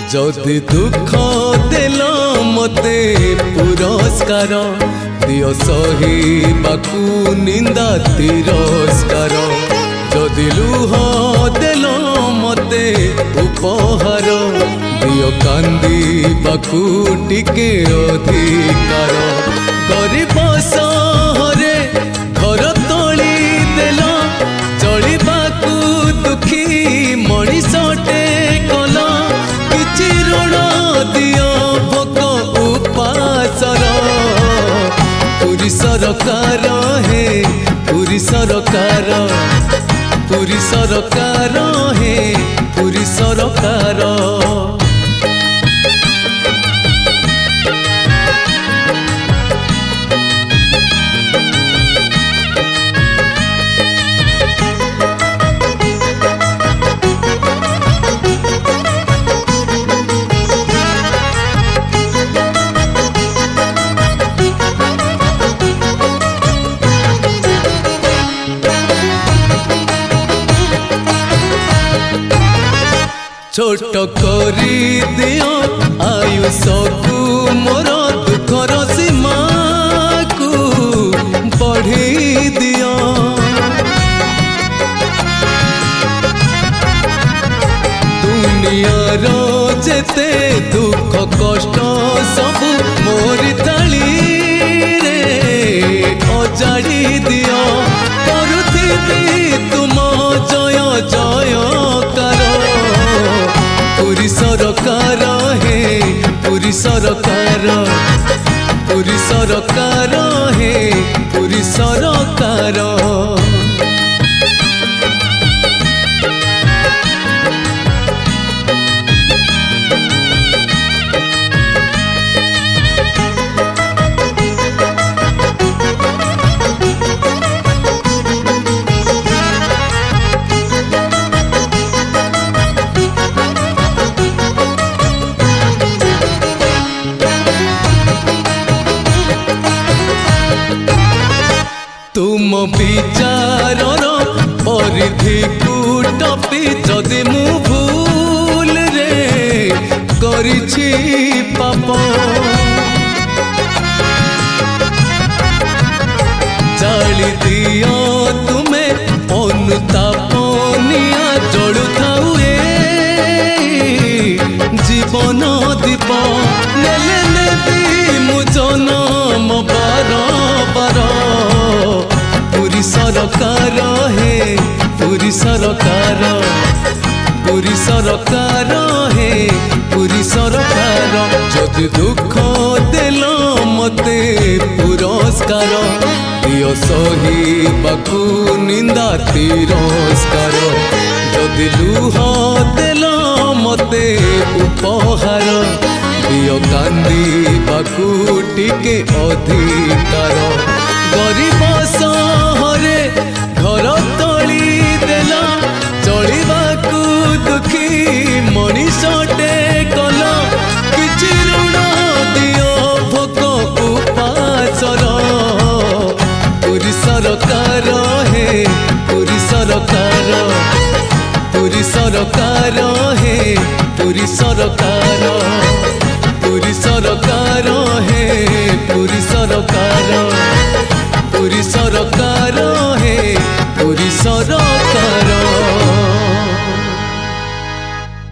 जदि दुख देल मते पुरस्कार दियो सहिबाकु निंदा तिरस्कार जदि लुह देल मते उपहार दियो कांदीबाकु टिके अधिकार गरीब सहरे घर तोली देल चलिबाकु दुखी मनीषटे कल किछि ऋण दियो भोक उपासर पुरी सरकार हे पुरी सरकार पुरी सरकार हे पुरी सरकार छोट करी दियो आयुष को मोर दुखर सीमा को बढ़ी दियो दुनियार जेते दुख कष्ट सब मोरी थाली रे अजाड़ी दियो करुथिबी तुम जय जयकार पुरी सरकार हे पुरी सरकार पुरी सरकार हे पुरी सरकार तुम विचार परिधि को टपी जदि मु भूल रे करिछि पाप जाली दियो तुमे अनुताप निया जड़ु थाउ जीवन दीप नेले नेबी मु जनम बार बार पुरी सरकार हे पुरी सरकार पुरी सरकार हे पुरी सरकार जदि दुख देल मते पुरस्कार दियो सहिबाकु निंदा तिरस्कार जदि लुह देल मते उपहार दियो कांदीबाकु टिके अधिकार गरीब सहरे घर तोली देल चलिबाकु दुखी मनीषटे कल किछि ऋण दियो भोक उपासर पुरी सरकार हे पुरी सरकार पुरी सरकार हे पुरी सरकार पुरी सरकार हे पुरी सरकार।